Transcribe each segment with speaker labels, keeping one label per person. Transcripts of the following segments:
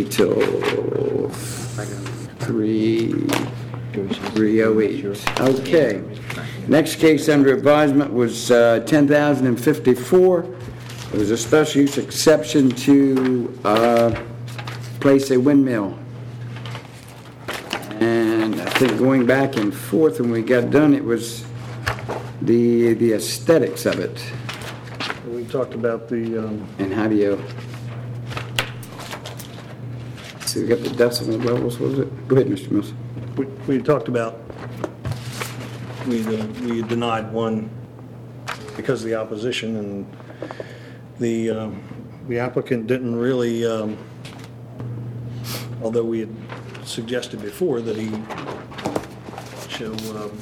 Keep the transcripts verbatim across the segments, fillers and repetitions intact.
Speaker 1: till three, three oh eight. Okay. Next case under advisement was uh, ten thousand fifty-four. It was a special use exception to uh, place a windmill. And I think going back and forth when we got done, it was the the aesthetics of it.
Speaker 2: We talked about the... Um,
Speaker 1: and how do you... So we got the decimal levels, was it? Go ahead, Mister Mills.
Speaker 2: we, we talked about, we, uh, we denied one because of the opposition, and the, um, the applicant didn't really, um, although we had suggested before that he show um,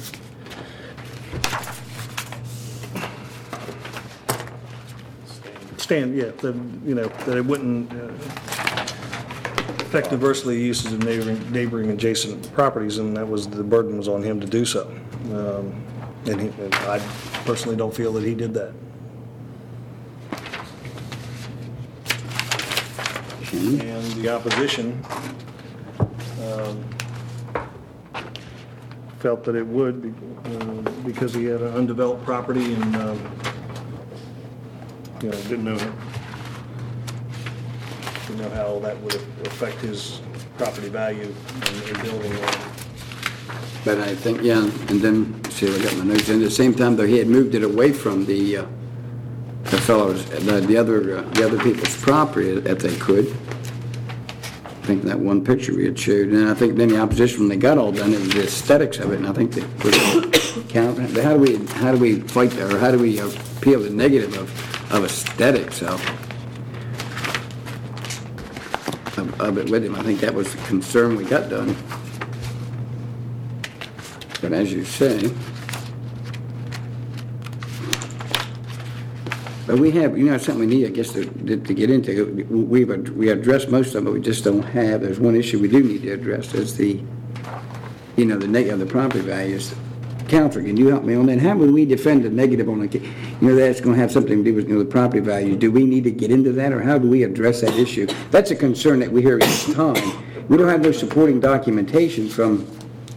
Speaker 2: stand, yeah, the, you know, that it wouldn't uh, affect adversely uses of neighboring, neighboring adjacent properties, and that was, the burden was on him to do so. Um, and, he, and I personally don't feel that he did that. And the opposition um, felt that it would be, uh, because he had an undeveloped property and um, you know, didn't know didn't know how that would affect his property value in, in building there.
Speaker 1: But I think, yeah, and then, see, I got my notes. And at the same time, though, he had moved it away from the uh, the fellows, the, the other uh, the other people's property, if they could. I think that one picture we had showed, and I think then the opposition, when they got all done, it was the aesthetics of it, and I think they put it count. How do we how do we fight that, or how do we appeal the negative of of aesthetics of, of of it with him? I think that was the concern we got done. But as you say, but we have, you know, something we need, I guess, to, to, to get into. We've we addressed most of them, but we just don't have. There's one issue we do need to address. Is the, you know, the negative of the property values. Counselor, can you help me on that? How would we defend the negative on the, you know, that's going to have something to do with, you know, the property value? Do we need to get into that, or how do we address that issue? That's a concern that we hear each time. We don't have no supporting documentation from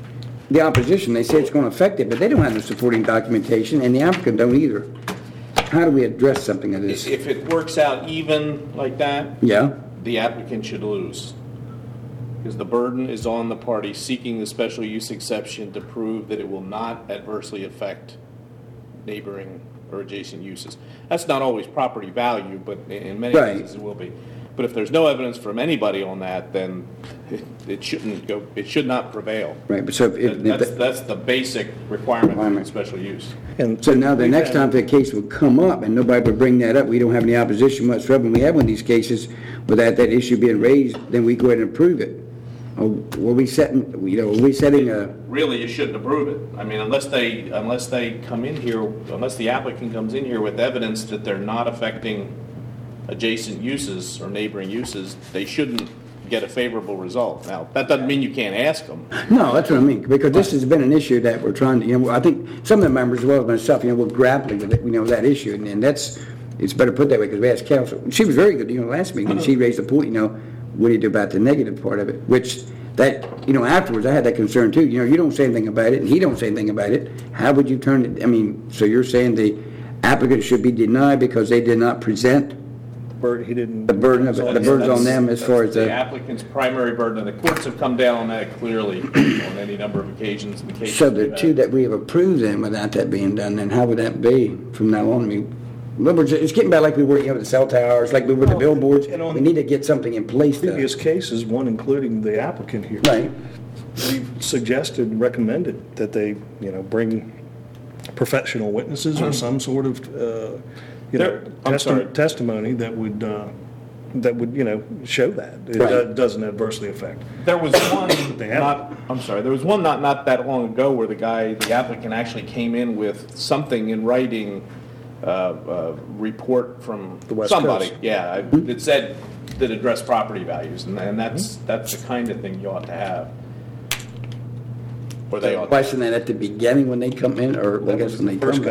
Speaker 1: the opposition. They say it's going to affect it, but they don't have no supporting documentation, and the applicant don't either. How do we address something of this?
Speaker 3: If it works out even like that,
Speaker 1: Yeah.
Speaker 3: the applicant should lose. Because the burden is on the party seeking the special use exception to prove that it will not adversely affect neighboring or adjacent uses. That's not always property value, but in many
Speaker 1: Right.
Speaker 3: cases it will be. But if there's no evidence from anybody on that, then it, it shouldn't go. It should not prevail.
Speaker 1: Right, but so if, if
Speaker 3: That- that's
Speaker 1: if-
Speaker 3: that's the basic requirement for
Speaker 1: Requirement.
Speaker 3: special use.
Speaker 2: And
Speaker 1: so now the
Speaker 2: we've
Speaker 1: next
Speaker 2: had-
Speaker 1: time the case would come up and nobody would bring that up, we don't have any opposition whatsoever, and we have one of these cases without that issue being raised, then we go ahead and approve it. Or were we setting, you know, were we setting a,
Speaker 3: Really, you shouldn't approve it. I mean, unless they, unless they come in here, unless the applicant comes in here with evidence that they're not affecting adjacent uses or neighboring uses, they shouldn't get a favorable result. Now, that doesn't mean you can't ask them.
Speaker 1: no, that's what I mean, because this has been an issue that we're trying to, you know, I think some of the members, as well as myself, you know, we're grappling with it, you know, that issue, and, and that's, it's better put that way, because we asked counsel. She was very good, you know, last meeting, and she raised the point, you know, what do you do about the negative part of it, which that, you know, afterwards, I had that concern too. You know, you don't say anything about it, and he don't say anything about it. How would you turn it, I mean, so you're saying the applicant should be denied because they did not present
Speaker 2: Bert, he didn't.
Speaker 1: the burden of it, the burden's on them as far as
Speaker 3: the
Speaker 1: the,
Speaker 3: applicant's primary burden, and the courts have come down on that clearly on any number of occasions. In the cases
Speaker 1: so
Speaker 3: we've
Speaker 1: the two
Speaker 3: had.
Speaker 1: that we have approved then without that being done, then how would that be from now on? I mean, remember, it's getting back like we were, you know, the cell towers, like we were the
Speaker 2: Well,
Speaker 1: billboards.
Speaker 2: and on
Speaker 1: We need to get something in place to,
Speaker 2: Previous cases, one including the applicant here.
Speaker 1: right?
Speaker 2: We've suggested, recommended that they, you know, bring professional witnesses or some sort of, uh, you know,
Speaker 3: There- I'm
Speaker 2: testi-
Speaker 3: sorry.
Speaker 2: testimony that would, uh, that would, you know, show that it
Speaker 1: Right.
Speaker 2: do- doesn't adversely affect.
Speaker 3: There was one,
Speaker 2: They have-
Speaker 3: not, I'm sorry, there was one not, not that long ago where the guy, the applicant actually came in with something in writing, uh, uh, report from
Speaker 2: The West
Speaker 3: somebody.
Speaker 2: Coast.
Speaker 3: Yeah, I- that said, that addressed property values, and, and that's, that's the kind of thing you ought to have. Or they ought to.
Speaker 1: Question that at the beginning when they come in, or I guess when they
Speaker 2: First
Speaker 1: come
Speaker 2: guy.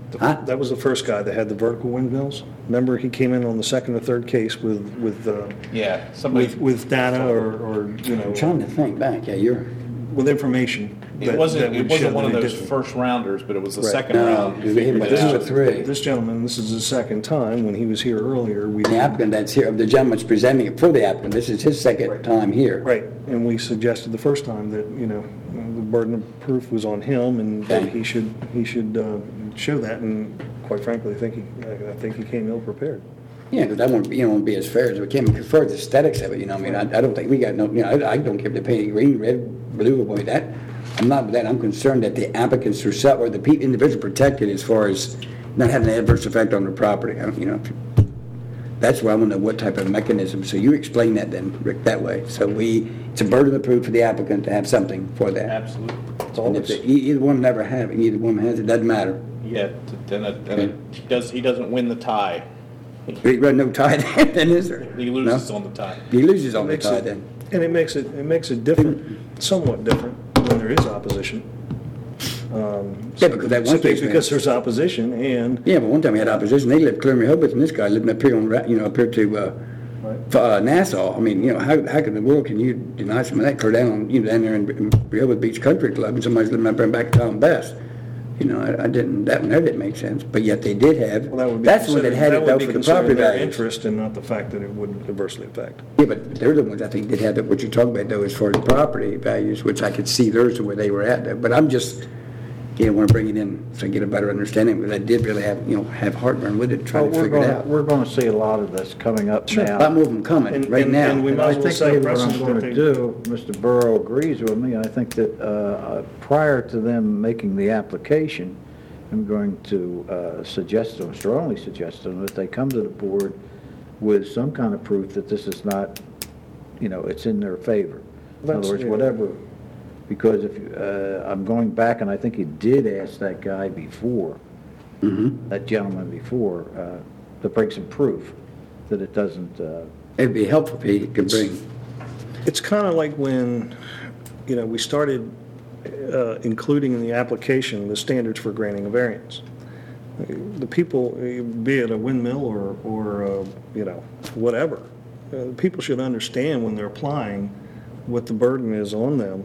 Speaker 1: Huh?
Speaker 2: That was the first guy that had the vertical windmills. Remember, he came in on the second or third case with, with, uh,
Speaker 3: Yeah, somebody,
Speaker 2: with, with data or, or, you
Speaker 1: I'm
Speaker 2: know,
Speaker 1: trying to think back, yeah, you're,
Speaker 2: with information.
Speaker 3: it
Speaker 2: that-
Speaker 3: wasn't,
Speaker 2: that
Speaker 3: it
Speaker 2: would
Speaker 3: wasn't
Speaker 2: show
Speaker 3: one of
Speaker 2: that it
Speaker 3: those
Speaker 2: didn't.
Speaker 3: first rounders, but it was the
Speaker 2: Right.
Speaker 3: second
Speaker 1: No,
Speaker 3: round.
Speaker 1: it
Speaker 3: You
Speaker 1: was-
Speaker 3: figured
Speaker 1: but
Speaker 3: it
Speaker 1: this
Speaker 3: out.
Speaker 1: was three.
Speaker 2: This gentleman, this is the second time, when he was here earlier, we.
Speaker 1: the applicant that's here, the gentleman's presenting it for the applicant, this is his second time here.
Speaker 2: Right, and we suggested the first time that, you know, the burden of proof was on him, and that
Speaker 1: Okay.
Speaker 2: he should, he should uh, show that, and quite frankly, I think he, I I think he came ill-prepared.
Speaker 1: Yeah, because I want, you know, want to be as fair as we can, because for the aesthetics of it, you know, I mean, I, I don't think we got no, you know, I, I don't care if they're painting green, red, blue, or that. I'm not with that, I'm concerned that the applicants herself, or the pe- individual protected as far as not having an adverse effect on their property, I don't- you know. That's why I want to know what type of mechanism, so you explain that then, Rick, that way. So we, it's a burden of proof for the applicant to have something for that.
Speaker 3: Absolutely.
Speaker 2: It's all
Speaker 1: And if
Speaker 2: this.
Speaker 1: the- e- either one never have it, either one has it, doesn't matter.
Speaker 3: Yeah, then it, then it, he does, he doesn't win the tie.
Speaker 1: There ain't no tie then, is there?
Speaker 3: He loses
Speaker 1: No?
Speaker 3: on the tie.
Speaker 1: He loses on the
Speaker 2: Makes
Speaker 1: tie
Speaker 2: it-
Speaker 1: then.
Speaker 2: And it makes it, it makes it different, somewhat different, when there is opposition. Um,
Speaker 1: Yeah, because that one
Speaker 2: simply
Speaker 1: case, man-
Speaker 2: because there's opposition, and
Speaker 1: Yeah, but one time we had opposition, they lived clear in Rehoboth, and this guy living up here on, Ra- you know, up here to, uh,
Speaker 2: Right.
Speaker 1: uh, Nassau. I mean, you know, how, how in the world can you deny some of that clear down on, you know, down there in in Rehoboth Beach Country Club, and somebody's living up there in back of Tom Best? You know, I, I didn't, that one there didn't make sense, but yet they did have,
Speaker 2: well, that would be
Speaker 1: that's when they
Speaker 2: considered,
Speaker 1: had
Speaker 2: that
Speaker 1: it
Speaker 2: would
Speaker 1: though
Speaker 2: be
Speaker 1: for the
Speaker 2: considered
Speaker 1: property
Speaker 2: their
Speaker 1: values.
Speaker 2: interest and not the fact that it would adversely affect.
Speaker 1: Yeah, but they're the ones I think did have it, what you're talking about though, as far as property values, which I could see theirs where they were at there, but I'm just, you know, want to bring it in so I get a better understanding, because I did really have, you know, have heartburn with it, trying
Speaker 4: Well,
Speaker 1: to
Speaker 4: we're
Speaker 1: figure it
Speaker 4: going,
Speaker 1: out.
Speaker 4: we're going to see a lot of this coming up
Speaker 2: Sure.
Speaker 1: A lot
Speaker 4: now.
Speaker 1: more of them coming
Speaker 2: And-
Speaker 1: right
Speaker 2: and-
Speaker 1: now.
Speaker 2: and we
Speaker 4: And
Speaker 2: might
Speaker 4: I
Speaker 2: as well
Speaker 4: think
Speaker 2: set a
Speaker 4: maybe what I'm
Speaker 2: precedent
Speaker 4: going
Speaker 2: that
Speaker 4: to
Speaker 2: they-
Speaker 4: do, Mister Burrow agrees with me, I think that uh, prior to them making the application, I'm going to uh, suggest to them, strongly suggest to them, that they come to the board with some kind of proof that this is not, you know, it's in their favor. In
Speaker 2: That's-
Speaker 4: other words,
Speaker 2: yeah.
Speaker 4: whatever, because if, you- uh, I'm going back, and I think he did ask that guy before, that gentleman before, uh, to bring some proof that it doesn't, uh,
Speaker 1: It'd be helpful if he could bring,
Speaker 2: It's kind of like when, you know, we started uh, including in the application the standards for granting a variance. The people, be it a windmill or, or, uh, you know, whatever, uh, people should understand when they're applying what the burden is on them.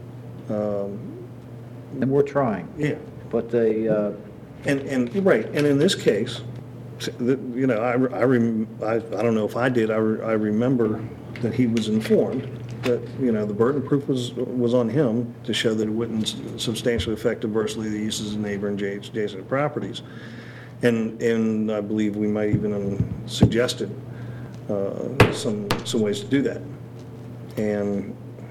Speaker 4: and we're trying.
Speaker 2: Yeah.
Speaker 4: But they, uh,
Speaker 2: And, and, you're right, and in this case, the- you know, I, I, rem- I I don't know if I did, I, re- I remember that he was informed that, you know, the burden of proof was, was on him to show that it wouldn't substantially affect adversely the uses of neighboring adja- adjacent properties. And, and I believe we might even have suggested uh, some, some ways to do that. And,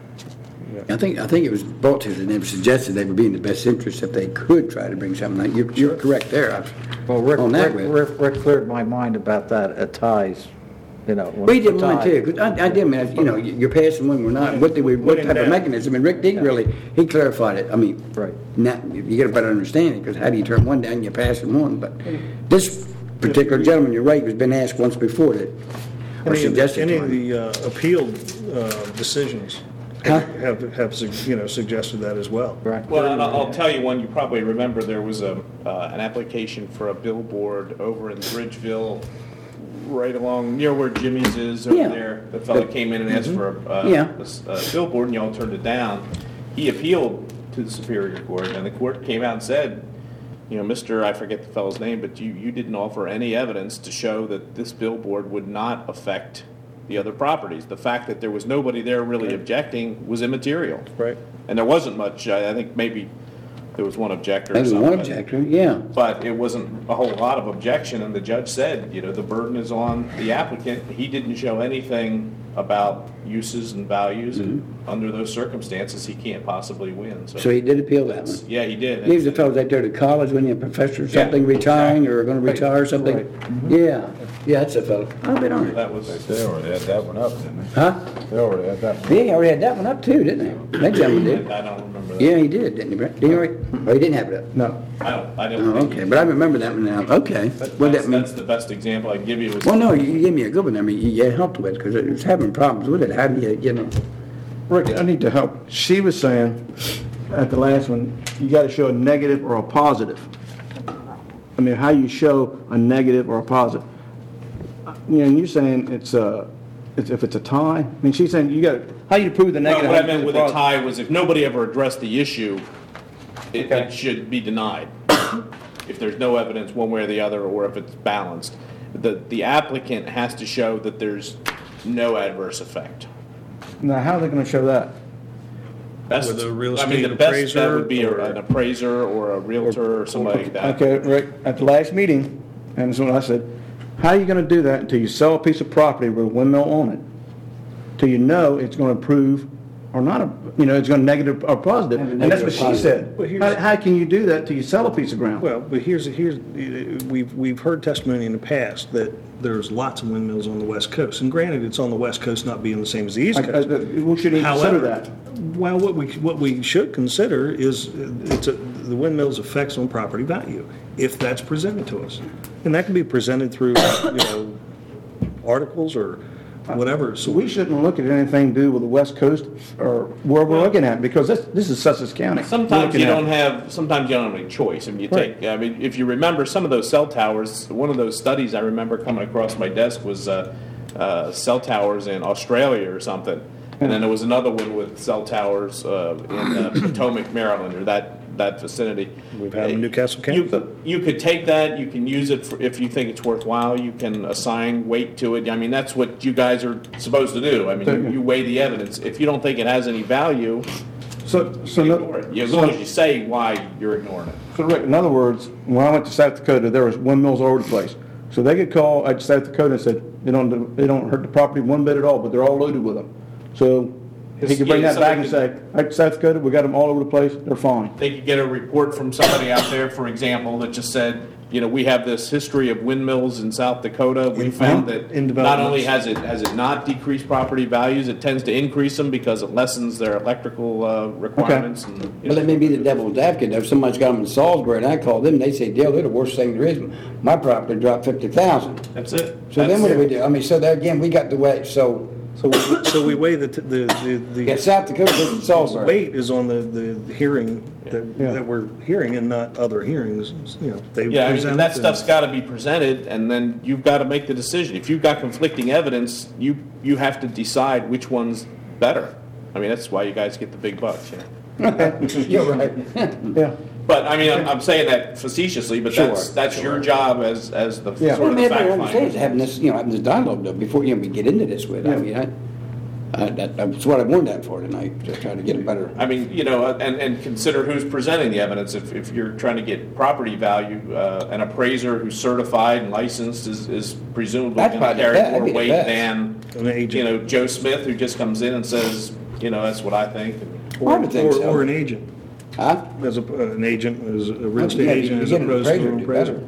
Speaker 1: I think, I think it was brought to them, they suggested they would be in the best interest if they could try to bring something like, you're, you're correct there. I-
Speaker 4: well, Rick,
Speaker 1: On that
Speaker 4: Rick,
Speaker 1: with.
Speaker 4: Rick, Rick cleared my mind about that at ties, you know. when
Speaker 1: We
Speaker 4: it's a
Speaker 1: didn't want
Speaker 4: tie.
Speaker 1: to, 'cause I, I did, mean, you know, you're passing one, we're not, what do we, what type of mechanism, and Rick Deeg really, he clarified it, I mean.
Speaker 4: Right.
Speaker 1: Now, you get a better understanding, because how do you turn one down, you're passing one, but this particular gentleman, you're right, has been asked once before that, or
Speaker 2: Any of the,
Speaker 1: suggested
Speaker 2: any
Speaker 1: to
Speaker 2: of
Speaker 1: him.
Speaker 2: the uh, appealed uh, decisions
Speaker 1: Huh?
Speaker 2: have, have, sug- you know, suggested that as well.
Speaker 4: Right.
Speaker 3: Well, and I'll I'll tell you one, you probably remember, there was a, uh, an application for a billboard over in Bridgeville, right along, near where Jimmy's is over
Speaker 1: Yeah.
Speaker 3: there. The fellow came in and asked for a, uh,
Speaker 1: Yeah.
Speaker 3: a s- a billboard, and y'all turned it down. He appealed to the Superior Court, and the court came out and said, you know, Mister, I forget the fellow's name, but you, you didn't offer any evidence to show that this billboard would not affect the other properties. The fact that there was nobody there really objecting was immaterial.
Speaker 2: Right.
Speaker 3: And there wasn't much, I I think maybe there was one objector or
Speaker 1: Maybe
Speaker 3: something.
Speaker 1: one objector, yeah.
Speaker 3: But it wasn't a whole lot of objection, and the judge said, you know, the burden is on the applicant. He didn't show anything about uses and values, and under those circumstances, he can't possibly win,
Speaker 1: So
Speaker 3: so.
Speaker 1: he did appeal that one.
Speaker 3: Yeah, he did.
Speaker 1: He was the fellow that there to college, when he a professor or
Speaker 3: Yeah,
Speaker 1: something, retiring, or
Speaker 3: exactly.
Speaker 1: gonna retire or something?
Speaker 4: Right.
Speaker 1: Yeah, yeah, that's the fellow. I've been on it.
Speaker 3: That was,
Speaker 5: They already had that one up, didn't they?
Speaker 1: Huh?
Speaker 5: They already had that one.
Speaker 1: Yeah, he already had that one up too, didn't they? That gentleman did.
Speaker 3: I don't remember that.
Speaker 1: Yeah, he did, didn't he, Brett? Did he already? Oh, he didn't have it up? No.
Speaker 3: I don't, I don't
Speaker 1: Oh,
Speaker 3: think.
Speaker 1: okay, but I remember that one now. Okay.
Speaker 3: But
Speaker 1: What
Speaker 3: that's,
Speaker 1: that mean?
Speaker 3: that's the best example I can give you was.
Speaker 1: Well, no, you gave me a good one. I mean, you you helped with, because it was having problems with it. How do you, you know?
Speaker 6: Rick, I need to help. She was saying at the last one, you got to show a negative or a positive. I mean, how you show a negative or a positive. You know, and you're saying it's a, it's- if it's a tie, I mean, she's saying you got, how you prove the
Speaker 3: No,
Speaker 6: negative?
Speaker 3: what
Speaker 6: how
Speaker 3: I
Speaker 6: you
Speaker 3: meant
Speaker 6: prove
Speaker 3: with
Speaker 6: the
Speaker 3: a
Speaker 6: positive?
Speaker 3: tie was if nobody ever addressed the issue, it,
Speaker 6: Okay.
Speaker 3: it should be denied. If there's no evidence one way or the other, or if it's balanced. The, the applicant has to show that there's no adverse effect.
Speaker 6: Now, how are they gonna show that?
Speaker 3: Best,
Speaker 2: With a real
Speaker 3: I mean, the
Speaker 2: estate
Speaker 3: best
Speaker 2: appraiser
Speaker 3: bet would be a-
Speaker 2: or-
Speaker 3: an appraiser or a realtor or somebody like that.
Speaker 6: Okay, Rick, at the last meeting, and this is what I said, how are you gonna do that until you sell a piece of property with a windmill on it? Till you know it's gonna improve or not, a- you know, it's gonna negative or positive,
Speaker 1: Have a
Speaker 6: and that's what
Speaker 1: negative
Speaker 6: she
Speaker 1: positive.
Speaker 2: Well,
Speaker 6: said.
Speaker 2: here's-
Speaker 6: How, how can you do that till you sell a piece of ground?
Speaker 2: Well, but here's, here's, we've, we've heard testimony in the past that there's lots of windmills on the West Coast. And granted, it's on the West Coast not being the same as the East
Speaker 6: I- I-
Speaker 2: Coast.
Speaker 6: We shouldn't even consider
Speaker 2: However,
Speaker 6: that.
Speaker 2: well, what we, what we should consider is uh, it's a, the windmill's effects on property value, if that's presented to us. And that can be presented through, you know, articles or whatever.
Speaker 6: So we shouldn't look at anything to do with the West Coast or where we're looking at, because this, this is Sussex County. we're
Speaker 3: Sometimes
Speaker 6: looking
Speaker 3: you
Speaker 6: at.
Speaker 3: don't have, sometimes you don't have any choice. I mean, you
Speaker 6: Right.
Speaker 3: take, I mean, if you remember some of those cell towers, one of those studies I remember coming across my desk was uh, uh, cell towers in Australia or something. And then there was another one with cell towers uh, in uh, Potomac, Maryland, or that, that vicinity.
Speaker 2: We've had them in Newcastle
Speaker 3: You-
Speaker 2: County.
Speaker 3: You could take that, you can use it for, if you think it's worthwhile, you can assign weight to it. I mean, that's what you guys are supposed to do. I mean, you- you weigh the evidence. If you don't think it has any value,
Speaker 6: So, so,
Speaker 3: you
Speaker 6: no-
Speaker 3: ignore it. As long as you say why you're ignoring it.
Speaker 6: so Rick, in other words, when I went to South Dakota, there was windmills all over the place. So they could call at South Dakota and said, they don't, they don't hurt the property one bit at all, but they're all loaded with them. So he could bring
Speaker 3: Yeah,
Speaker 6: that back and
Speaker 3: somebody
Speaker 6: say, hey, South Dakota, we got them all over the place, they're fine.
Speaker 3: They could get a report from somebody out there, for example, that just said, you know, we have this history of windmills in South Dakota. We found that
Speaker 2: in
Speaker 3: not only
Speaker 2: developments.
Speaker 3: has it, has it not decreased property values, it tends to increase them because it lessens their electrical uh, requirements. and, you
Speaker 1: Well,
Speaker 3: know.
Speaker 1: let me be the devil's advocate. If somebody's got them in Salisbury and I call them, they say, Dale, they're the worst thing there is. My property dropped fifty thousand.
Speaker 3: That's it.
Speaker 1: So then what do we
Speaker 3: That's-
Speaker 1: do? I mean, so there again, we got the way, so,
Speaker 2: So, we- so we weigh the, t- the, the,
Speaker 1: yeah,
Speaker 2: the
Speaker 1: South Dakota versus Salisbury.
Speaker 2: weight is on the, the hearing that,
Speaker 6: Yeah.
Speaker 2: that we're hearing and not other hearings, you know. They
Speaker 3: Yeah, I mean,
Speaker 2: present
Speaker 3: that
Speaker 2: and-
Speaker 3: stuff's got to be presented, and then you've got to make the decision. If you've got conflicting evidence, you, you have to decide which one's better. I mean, that's why you guys get the big bucks, you know.
Speaker 1: You're right.
Speaker 6: Yeah.
Speaker 3: But, I mean, I'm, I'm saying that facetiously, but
Speaker 1: Sure,
Speaker 3: that's, that's your job as, as the
Speaker 6: Yeah.
Speaker 3: sort
Speaker 1: Well,
Speaker 3: of the
Speaker 1: maybe
Speaker 3: fact
Speaker 1: I understand is
Speaker 3: finder.
Speaker 1: having this, you know, having this dialogue though, before, you know, we get into this with, I
Speaker 6: Yeah.
Speaker 1: mean, I, I, that, that's what I warned that for tonight, just trying to get a better.
Speaker 3: I mean, you know, and, and consider who's presenting the evidence. If, if you're trying to get property value, uh, an appraiser who's certified and licensed is, is presumably
Speaker 1: That's
Speaker 3: going to
Speaker 1: probably
Speaker 3: carry
Speaker 1: the best-
Speaker 3: more
Speaker 1: that'd be the
Speaker 3: weight
Speaker 1: best.
Speaker 3: than,
Speaker 2: An agent.
Speaker 3: you know, Joe Smith, who just comes in and says, you know, that's what I think.
Speaker 1: I would think
Speaker 2: Or,
Speaker 1: so.
Speaker 2: or an agent,
Speaker 1: Huh?
Speaker 2: as a, an agent, as a real estate
Speaker 1: Yeah, you-
Speaker 2: agent,
Speaker 1: you
Speaker 2: as
Speaker 1: get an
Speaker 2: opposed to
Speaker 1: appraiser
Speaker 2: an
Speaker 1: to do
Speaker 2: appraiser.
Speaker 1: better.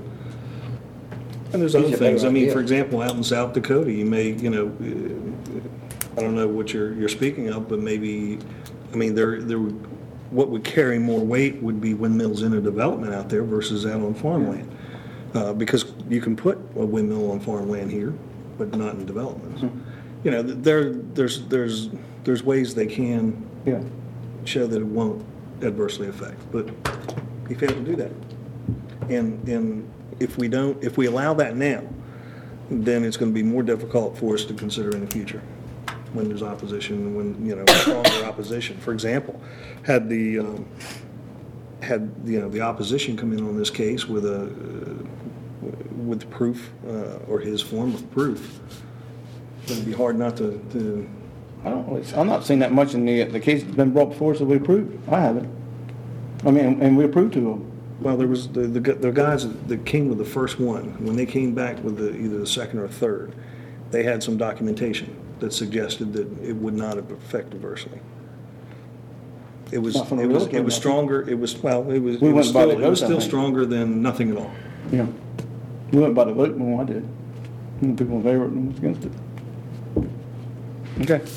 Speaker 2: And there's
Speaker 1: Gives
Speaker 2: other
Speaker 1: you a better
Speaker 2: things, I mean,
Speaker 1: idea.
Speaker 2: for example, out in South Dakota, you may, you know, uh, I don't know what you're, you're speaking of, but maybe, I mean, there, there, would- what would carry more weight would be windmills in a development out there versus out on farmland. Uh, because you can put a windmill on farmland here, but not in developments. You know, there, there's, there's, there's ways they can
Speaker 6: Yeah.
Speaker 2: show that it won't adversely affect, but he failed to do that. And, and if we don't, if we allow that now, then it's going to be more difficult for us to consider in the future when there's opposition, when, you know, stronger opposition. For example, had the, um, had, you know, the opposition come in on this case with a, uh, with proof, uh, or his form of proof, it'd be hard not to, to
Speaker 6: I don't, really- I'm not seeing that much in the, the case that's been brought before us that we approved. I haven't. I mean, and we approved two of them.
Speaker 2: Well, there was, the, the gu- the guys that came with the first one, when they came back with the, either the second or third, they had some documentation that suggested that it would not have affected adversely. It was,
Speaker 6: Not from a
Speaker 2: it was,
Speaker 6: realtor,
Speaker 2: it was
Speaker 6: nothing.
Speaker 2: stronger, it was, well, it was,
Speaker 6: We
Speaker 2: it was
Speaker 6: went by the
Speaker 2: still, it was
Speaker 6: vote, I
Speaker 2: still
Speaker 6: think.
Speaker 2: stronger than nothing at all.
Speaker 6: Yeah. We went by the vote, no, I did. And people in favor and was against it. Okay.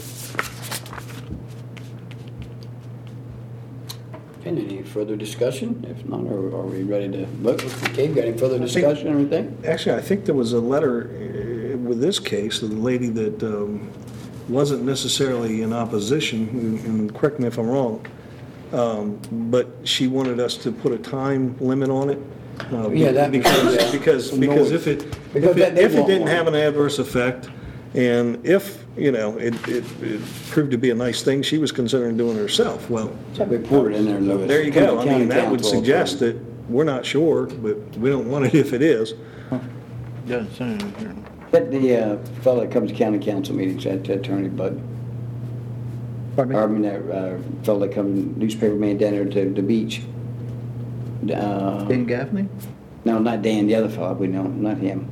Speaker 1: Okay, any further discussion? If not, are, are we ready to vote? Okay, got any further discussion or anything?
Speaker 2: Actually, I think there was a letter uh, with this case of the lady that um, wasn't necessarily in opposition, and- and correct me if I'm wrong, um, but she wanted us to put a time limit on it Uh,
Speaker 1: Yeah, that makes sense, yeah.
Speaker 2: Because, because,
Speaker 1: Some
Speaker 2: because
Speaker 1: noise.
Speaker 2: if it,
Speaker 1: Because
Speaker 2: if
Speaker 1: that
Speaker 2: it,
Speaker 1: they
Speaker 2: if it
Speaker 1: want
Speaker 2: didn't
Speaker 1: one.
Speaker 2: have an adverse effect, and if, you know, it, it, it proved to be a nice thing, she was considering doing it herself, well,
Speaker 1: We put it in there, Louis.
Speaker 2: there you go. I
Speaker 1: County
Speaker 2: mean, that would
Speaker 1: council
Speaker 2: suggest
Speaker 1: approved.
Speaker 2: that we're not sure, but we don't want it if it is.
Speaker 4: Doesn't say anything here.
Speaker 1: That the uh, fellow that comes to county council meetings, that Attorney Bud,
Speaker 4: Pardon
Speaker 1: or I
Speaker 4: me?
Speaker 1: mean, that uh, fellow that comes, newspaper man down there to the beach. Uh,
Speaker 4: Dan Gaffney?
Speaker 1: No, not Dan, the other fellow, we know, not him.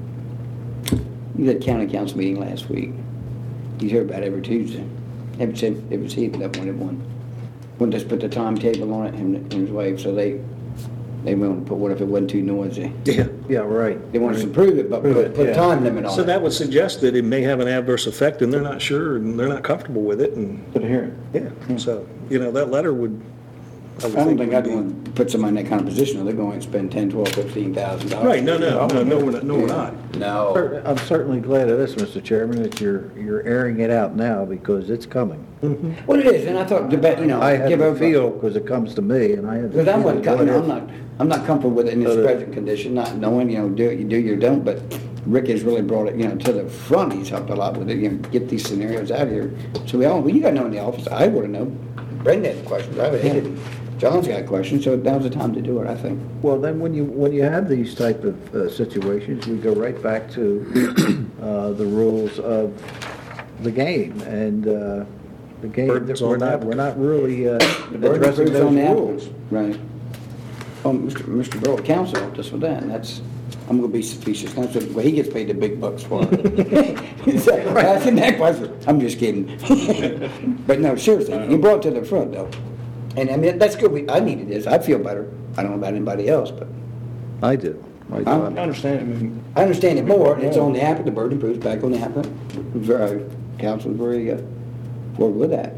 Speaker 1: He was at county council meeting last week. He's heard about it every Tuesday. Ever since, it was he that wanted one. Wouldn't just put the timetable on it and and his wife, so they, they wanted to put, what if it wasn't too noisy?
Speaker 2: Yeah.
Speaker 4: Yeah, right.
Speaker 1: They wanted to improve it, but
Speaker 4: Prove
Speaker 1: put,
Speaker 4: it,
Speaker 1: put a
Speaker 4: yeah.
Speaker 1: time limit on it.
Speaker 2: So that would suggest that it may have an adverse effect, and they're not sure, and they're not comfortable with it, and,
Speaker 4: Put it here.
Speaker 2: yeah, so, you know, that letter would, I would
Speaker 1: I don't
Speaker 2: think
Speaker 1: think
Speaker 2: would
Speaker 1: I'd
Speaker 2: be.
Speaker 1: want to put somebody in that kind of position, they're going to spend ten, twelve, fifteen thousand dollars.
Speaker 2: Right, no, no, no, no, we're not, no, we're not.
Speaker 1: No.
Speaker 4: Cer- I'm certainly glad of this, Mister Chairman, that you're, you're airing it out now because it's coming.
Speaker 1: Well, it is, and I thought, the bet, you know,
Speaker 4: I have
Speaker 1: give
Speaker 4: a
Speaker 1: everybody.
Speaker 4: feel, because it comes to me, and I have. a
Speaker 1: Because I'm,
Speaker 4: feeling
Speaker 1: not- you know,
Speaker 4: what
Speaker 1: I'm
Speaker 4: if-
Speaker 1: not, I'm not comfortable with it in its
Speaker 4: So the-
Speaker 1: present condition, not knowing, you know, do it, you do, you don't, but Rick has really brought it, you know, to the front, he's helped a lot with it, you know, get these scenarios out here. So we all, well, you got to know in the office, I would have known, Brendan had questions, I would, he didn't, John's got questions, so now's the time to do it, I think.
Speaker 4: Well, then, when you, when you have these type of uh, situations, we go right back to uh, the rules of the game, and uh, the game,
Speaker 2: Burden's
Speaker 4: we're
Speaker 2: on the
Speaker 4: not,
Speaker 2: applicant.
Speaker 4: we're not really uh,
Speaker 1: The burden
Speaker 4: addressing
Speaker 1: proves on
Speaker 4: those
Speaker 1: the
Speaker 4: rules.
Speaker 1: applicant. Right. Oh, Mister Mister Burrow, council helped us with that, and that's, I'm gonna be facetious, that's what, well, he gets paid the big bucks for it. He's asking that question, I'm just kidding. But no, seriously, you brought it to the front, though. And I mean, that's good, we, I needed this, I feel better, I don't know about anybody else, but
Speaker 4: I do. I do.
Speaker 1: Huh?
Speaker 6: I understand, I mean,
Speaker 1: I understand it more, it's on the applicant, the burden proves back on the applicant. Very, council's very, uh, forward with that.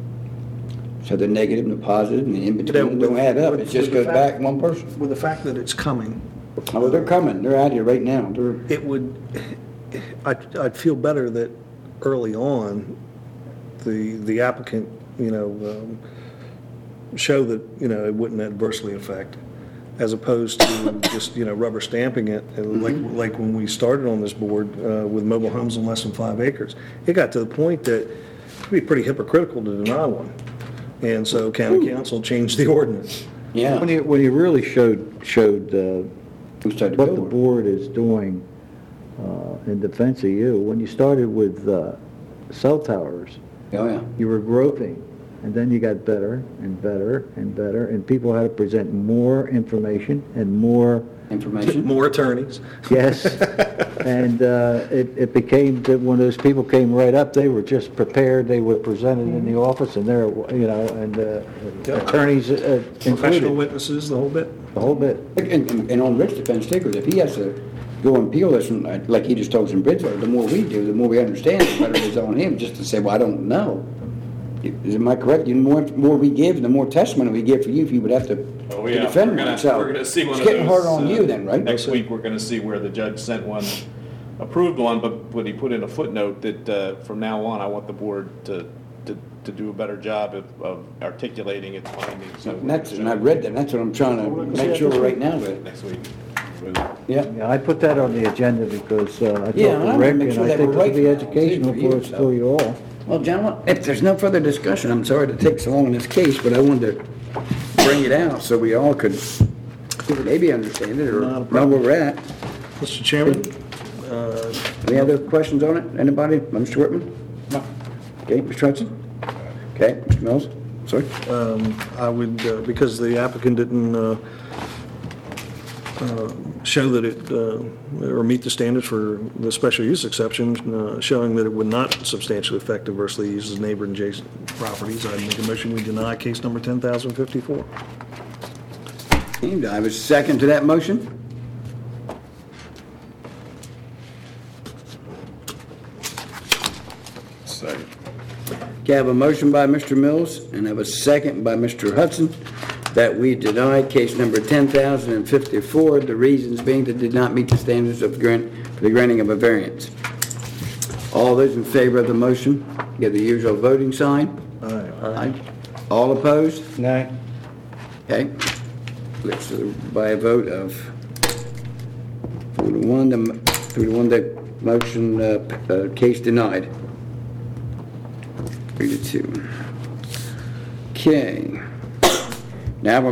Speaker 1: So the negative and the positive and the in between
Speaker 2: with-
Speaker 1: don't add up,
Speaker 2: with-
Speaker 1: it just
Speaker 2: with the
Speaker 1: goes
Speaker 2: fact-
Speaker 1: back one person.
Speaker 2: With the fact that it's coming,
Speaker 1: Oh, they're coming, they're out here right now, they're.
Speaker 2: it would, I'd, I'd feel better that early on, the, the applicant, you know, um, show that, you know, it wouldn't adversely affect, as opposed to just, you know, rubber stamping it, and like, like when we started on this board uh, with mobile homes on less than five acres. It got to the point that it'd be pretty hypocritical to deny one. And so county council changed the ordinance.
Speaker 1: Yeah.
Speaker 4: When you, when you really showed, showed uh,
Speaker 1: We started to
Speaker 4: what
Speaker 1: go
Speaker 4: the
Speaker 1: with it.
Speaker 4: board is doing uh, in defense of you, when you started with uh, cell towers,
Speaker 1: Oh, yeah.
Speaker 4: you were groping, and then you got better and better and better, and people had to present more information and more,
Speaker 1: Information.
Speaker 2: More attorneys.
Speaker 4: yes, and uh, it, it became that when those people came right up, they were just prepared, they were presented in the office, and they're, you know, and uh,
Speaker 2: Yep.
Speaker 4: attorneys uh,
Speaker 2: Professional
Speaker 4: included,
Speaker 2: witnesses, the whole bit.
Speaker 4: the whole bit.
Speaker 1: And, and- and on Rick's defense too, because if he has to go and peel this, one, like- like he just told us in Bridgewater, the more we do, the more we understand, the better it is on him, just to say, well, I don't know. Is, am I correct? The more, more we give, the more testimony we give for you, if you would have to
Speaker 3: Oh,
Speaker 1: to
Speaker 3: yeah,
Speaker 1: defend
Speaker 3: we're gonna,
Speaker 1: himself.
Speaker 3: we're gonna see one
Speaker 1: It's
Speaker 3: of
Speaker 1: getting
Speaker 3: those,
Speaker 1: hard on
Speaker 3: uh,
Speaker 1: you then, right?
Speaker 3: Next week, we're gonna see where the judge sent one, approved one, but, but he put in a footnote that, uh, from now on, I want the board to, to, to do a better job of, of articulating its findings. So
Speaker 1: And that's, and I read that, and that's what I'm trying to make sure right now with.
Speaker 3: Next week.
Speaker 1: Yeah.
Speaker 4: Yeah, I put that on the agenda because uh, I talked
Speaker 1: Yeah, and I
Speaker 4: to
Speaker 1: wanna
Speaker 4: Rick,
Speaker 1: make
Speaker 4: and
Speaker 1: sure
Speaker 4: I
Speaker 1: that
Speaker 4: think
Speaker 1: we're
Speaker 4: it'll
Speaker 1: right
Speaker 4: be
Speaker 1: for you,
Speaker 4: educational
Speaker 1: for you,
Speaker 4: for us,
Speaker 1: so.
Speaker 4: for you all.
Speaker 1: Well, gentlemen, if there's no further discussion, I'm sorry to take so long in this case, but I wanted to bring it out so we all could maybe understand it or
Speaker 2: Not a
Speaker 1: know
Speaker 2: problem.
Speaker 1: where we're at.
Speaker 2: Mister Chairman, uh,
Speaker 1: Any other questions on it? Anybody? Mister Whitman? No. Okay, Mister Hudson? Okay, Mister Mills? Sorry?
Speaker 2: um, I would, uh, because the applicant didn't uh, uh, show that it, uh, or meet the standards for the special use exception, uh, showing that it would not substantially affect adversely uses neighboring adjacent properties, I'd make a motion we deny case number ten thousand fifty-four.
Speaker 1: Okay, do I have a second to that motion?
Speaker 3: Second.
Speaker 1: Okay, I have a motion by Mister Mills and I have a second by Mister Hudson that we deny case number ten thousand fifty-four, the reasons being that did not meet the standards of grant, for the granting of a variance. All those in favor of the motion, give the usual voting sign. Aye. All opposed?
Speaker 6: no,
Speaker 1: Okay. Let's, uh, by a vote of Three to one, the, three to one, the motion, uh, p- uh, case denied. Three to two. Okay. Now we're